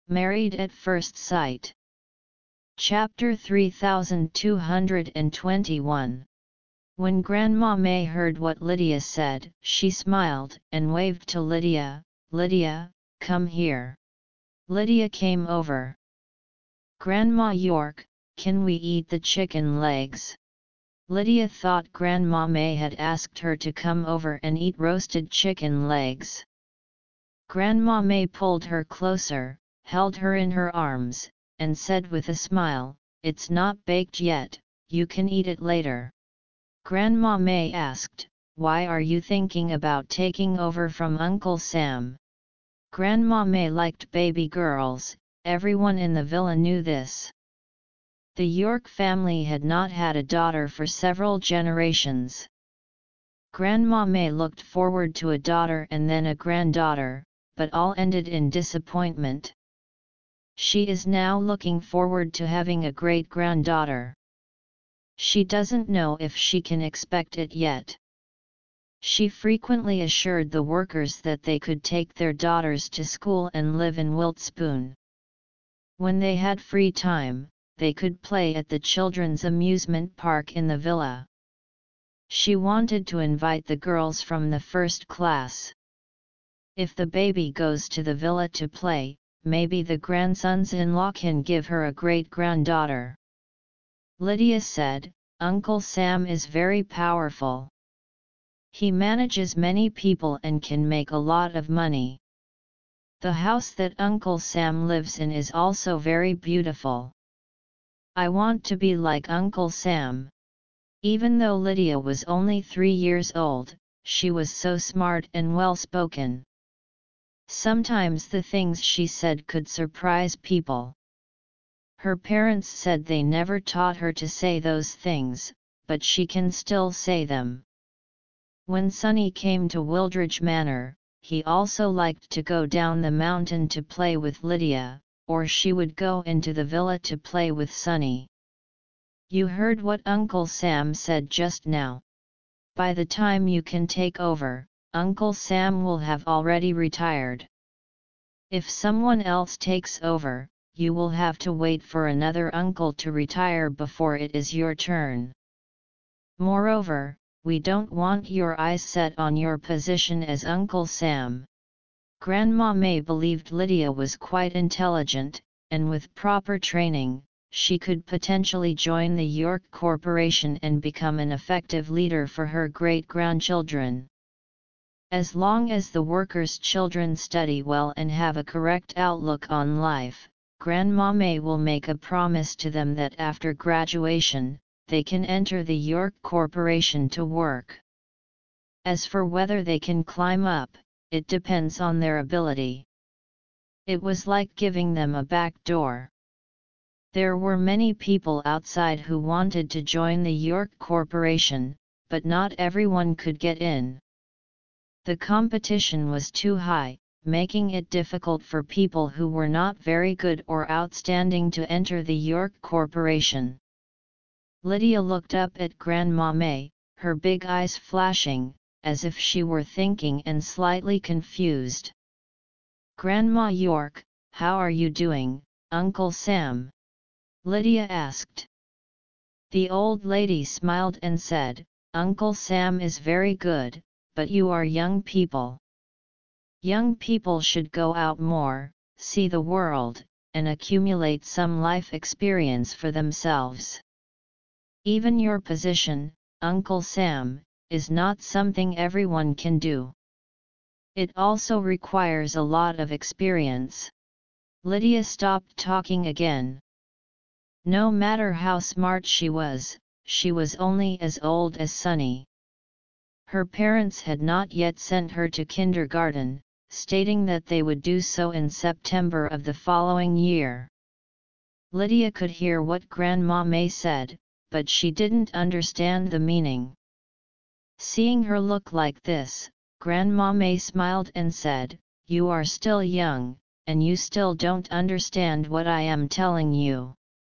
Married at First Sight. Chapter 3221. When Grandma May heard what Lydia said, she smiled and waved to Lydia. "Lydia, come here." Lydia came over. "Grandma York, can we eat the chicken legs?" Lydia thought Grandma May had asked her to come over and eat roasted chicken legs. Grandma May pulled her closer, held her in her arms, and said with a smile, "It's not baked yet, you can eat it later." Grandma May asked, "Why are you thinking about taking over from Uncle Sam?" Grandma May liked baby girls, everyone in the villa knew this. The York family had not had a daughter for several generations. Grandma May looked forward to a daughter and then a granddaughter, but all ended in disappointment. She is now looking forward to having a great-granddaughter. She doesn't know if she can expect it yet. She frequently assured the workers that they could take their daughters to school and live in Wiltspoon. When they had free time, they could play at the children's amusement park in the villa. She wanted to invite the girls from the first class. If the baby goes to the villa to play, maybe the grandsons-in-law can give her a great-granddaughter. Lydia said, "Uncle Sam is very powerful. He manages many people and can make a lot of money. The house that Uncle Sam lives in is also very beautiful. I want to be like Uncle Sam." Even though Lydia was only 3 years old, she was so smart and well-spoken. Sometimes the things she said could surprise people. Her parents said they never taught her to say those things, but she can still say them. When Sonny came to Wildridge Manor, he also liked to go down the mountain to play with Lydia, or she would go into the villa to play with Sonny. "You heard what Uncle Sam said just now. By the time you can take over, Uncle Sam will have already retired. If someone else takes over, you will have to wait for another uncle to retire before it is your turn. Moreover, we don't want your eyes set on your position as Uncle Sam." Grandma May believed Lydia was quite intelligent, and with proper training, she could potentially join the York Corporation and become an effective leader for her great-grandchildren. As long as the workers' children study well and have a correct outlook on life, Grandma May will make a promise to them that after graduation, they can enter the York Corporation to work. As for whether they can climb up, it depends on their ability. It was like giving them a back door. There were many people outside who wanted to join the York Corporation, but not everyone could get in. The competition was too high, making it difficult for people who were not very good or outstanding to enter the York Corporation. Lydia looked up at Grandma May, her big eyes flashing, as if she were thinking and slightly confused. "Grandma York, how are you doing, Uncle Sam?" Lydia asked. The old lady smiled and said, "Uncle Sam is very good, but you are young people. Young people should go out more, see the world, and accumulate some life experience for themselves. Even your position, Uncle Sam, is not something everyone can do. It also requires a lot of experience." Lydia stopped talking again. No matter how smart she was only as old as Sonny. Her parents had not yet sent her to kindergarten, stating that they would do so in September of the following year. Lydia could hear what Grandma May said, but she didn't understand the meaning. Seeing her look like this, Grandma May smiled and said, "You are still young, and you still don't understand what I am telling you.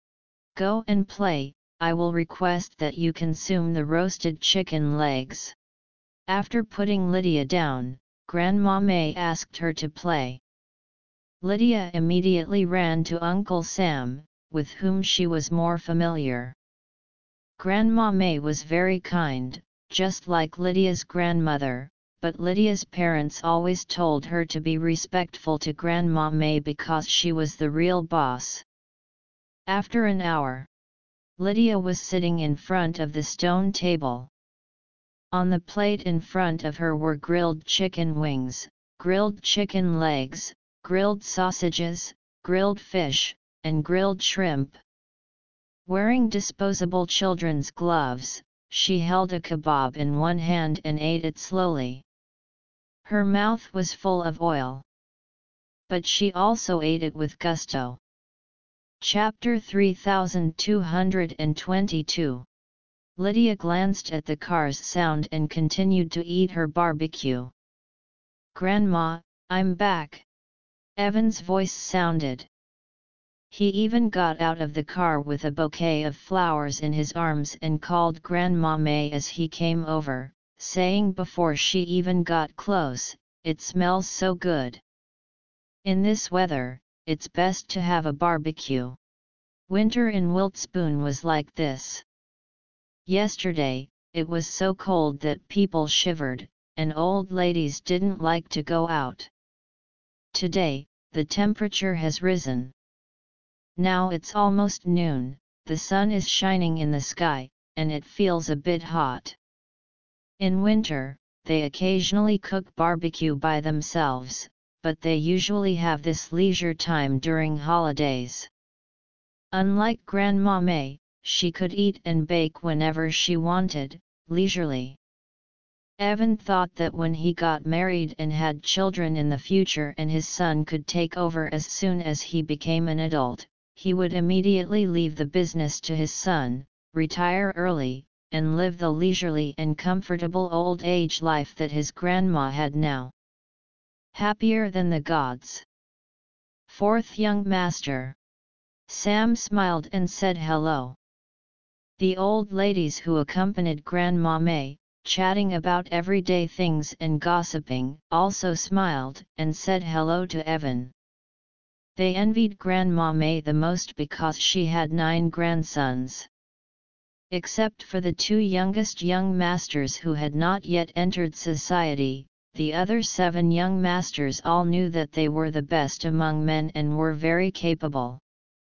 Go and play, I will request that you consume the roasted chicken legs." After putting Lydia down, Grandma May asked her to play. Lydia immediately ran to Uncle Sam, with whom she was more familiar. Grandma May was very kind, just like Lydia's grandmother, but Lydia's parents always told her to be respectful to Grandma May because she was the real boss. After an hour, Lydia was sitting in front of the stone table. On the plate in front of her were grilled chicken wings, grilled chicken legs, grilled sausages, grilled fish, and grilled shrimp. Wearing disposable children's gloves, she held a kebab in one hand and ate it slowly. Her mouth was full of oil. But she also ate it with gusto. Chapter 3222. Lydia glanced at the car's sound and continued to eat her barbecue. "Grandma, I'm back," Evan's voice sounded. He even got out of the car with a bouquet of flowers in his arms and called Grandma May as he came over, saying before she even got close, "It smells so good. In this weather, it's best to have a barbecue." Winter in Wiltspoon was like this. Yesterday, it was so cold that people shivered, and old ladies didn't like to go out. Today, the temperature has risen. Now it's almost noon, the sun is shining in the sky, and it feels a bit hot. In winter, they occasionally cook barbecue by themselves, but they usually have this leisure time during holidays. Unlike Grandma May, she could eat and bake whenever she wanted, leisurely. Evan thought that when he got married and had children in the future and his son could take over as soon as he became an adult, he would immediately leave the business to his son, retire early, and live the leisurely and comfortable old age life that his grandma had now. Happier than the gods. Fourth young master. Sam smiled and said hello. The old ladies who accompanied Grandma May, chatting about everyday things and gossiping, also smiled and said hello to Evan. They envied Grandma May the most because she had 9 grandsons. Except for the 2 youngest young masters who had not yet entered society, the other 7 young masters all knew that they were the best among men and were very capable.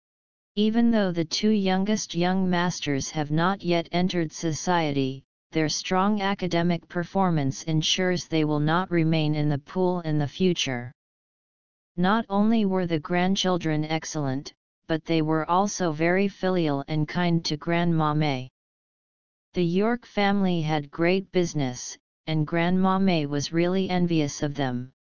Even though the 2 youngest young masters have not yet entered society, their strong academic performance ensures they will not remain in the pool in the future. Not only were the grandchildren excellent, but they were also very filial and kind to Grandma May. The York family had great business, and Grandma May was really envious of them.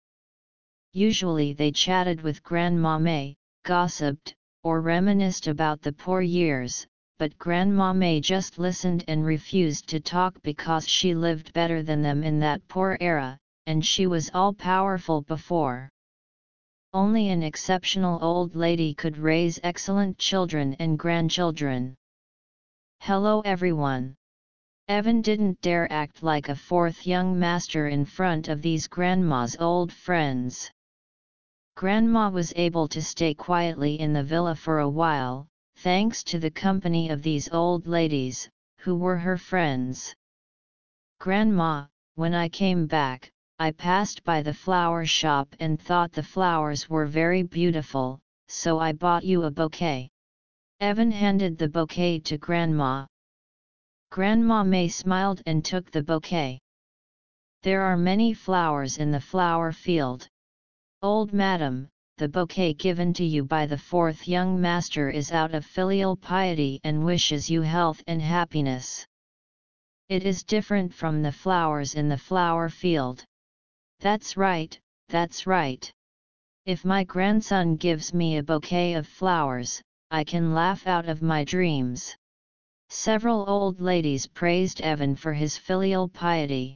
Usually they chatted with Grandma May, gossiped, or reminisced about the poor years, but Grandma May just listened and refused to talk because she lived better than them in that poor era, and she was all-powerful before. Only an exceptional old lady could raise excellent children and grandchildren. Hello everyone. Evan didn't dare act like a 4th young master in front of these grandma's old friends. Grandma was able to stay quietly in the villa for a while, thanks to the company of these old ladies, who were her friends. "Grandma, when I came back, I passed by the flower shop and thought the flowers were very beautiful, so I bought you a bouquet." Evan handed the bouquet to Grandma. Grandma May smiled and took the bouquet. "There are many flowers in the flower field. Old madam, the bouquet given to you by the 4th young master is out of filial piety and wishes you health and happiness. It is different from the flowers in the flower field." That's right, that's right. If my grandson gives me a bouquet of flowers, I can laugh out of my dreams." Several old ladies praised Evan for his filial piety.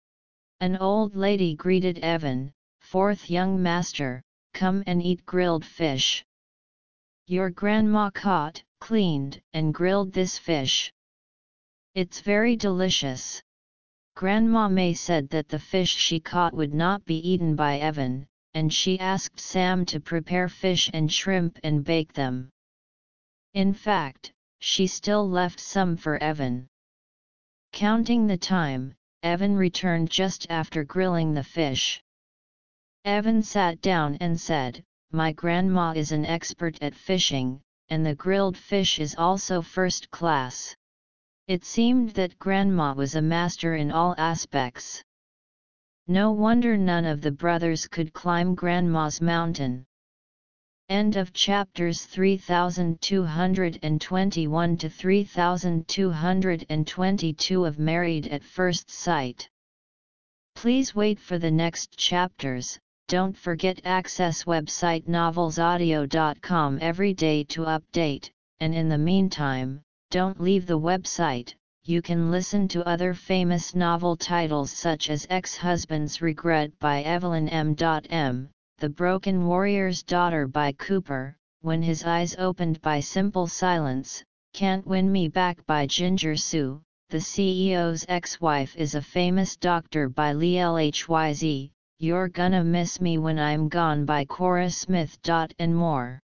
An old lady greeted Evan, "4th young master, come and eat grilled fish. Your grandma caught, cleaned, and grilled this fish. It's very delicious." Grandma May said that the fish she caught would not be eaten by Evan, and she asked Sam to prepare fish and shrimp and bake them. In fact, she still left some for Evan. Counting the time, Evan returned just after grilling the fish. Evan sat down and said, "My grandma is an expert at fishing, and the grilled fish is also first class." It seemed that Grandma was a master in all aspects. No wonder none of the brothers could climb Grandma's mountain. End of chapters 3221 to 3222 of Married at First Sight. Please wait for the next chapters. Don't forget access website novelsaudio.com every day to update, and in the meantime, don't leave the website. You can listen to other famous novel titles such as Ex-Husband's Regret by Evelyn M. The Broken Warrior's Daughter by Cooper, When His Eyes Opened by Simple Silence, Can't Win Me Back by Ginger Sue, The CEO's Ex-Wife is a Famous Doctor by Lee Lhyz, You're Gonna Miss Me When I'm Gone by Cora Smith. And more.